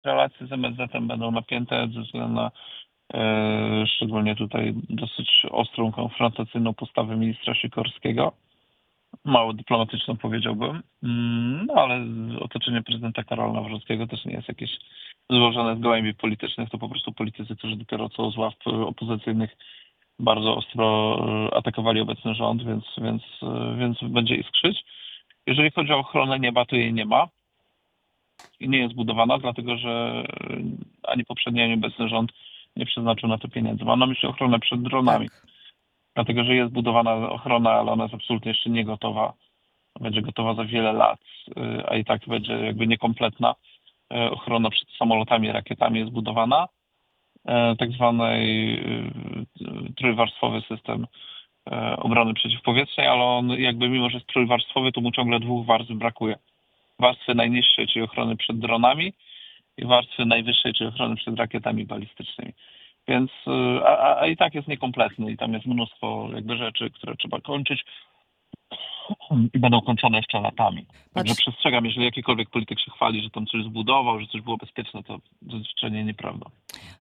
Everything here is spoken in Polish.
relacje z MSZ-em będą napięte ze względu na szczególnie tutaj dosyć ostrą, konfrontacyjną postawę ministra Sikorskiego. Mało dyplomatyczną powiedziałbym, no ale otoczenie prezydenta Karola Nawrockiego też nie jest jakieś złożone z gołębi politycznych, to po prostu politycy, którzy dopiero co z ław opozycyjnych bardzo ostro atakowali obecny rząd, więc będzie iskrzyć. Jeżeli chodzi o ochronę nieba, to jej nie ma i nie jest budowana, dlatego że ani poprzedni, ani obecny rząd nie przeznaczył na to pieniędzy. Mam na myśli ochronę przed dronami, Tak. dlatego że jest budowana ochrona, ale ona jest absolutnie jeszcze nie gotowa. Będzie gotowa za wiele lat, a i tak będzie jakby niekompletna. Ochrona przed samolotami i rakietami jest budowana. Tak zwany trójwarstwowy system obrony przeciwpowietrznej, ale on jakby mimo, że jest trójwarstwowy, to mu ciągle dwóch warstw brakuje. Warstwy najniższej, czyli ochrony przed dronami i warstwy najwyższej, czyli ochrony przed rakietami balistycznymi. Więc, a i tak jest niekompletny i tam jest mnóstwo jakby rzeczy, które trzeba kończyć i będą kończone jeszcze latami. Także Patrz, przestrzegam, jeżeli jakikolwiek polityk się chwali, że tam coś zbudował, że coś było bezpieczne, to zwyczajnie nieprawda.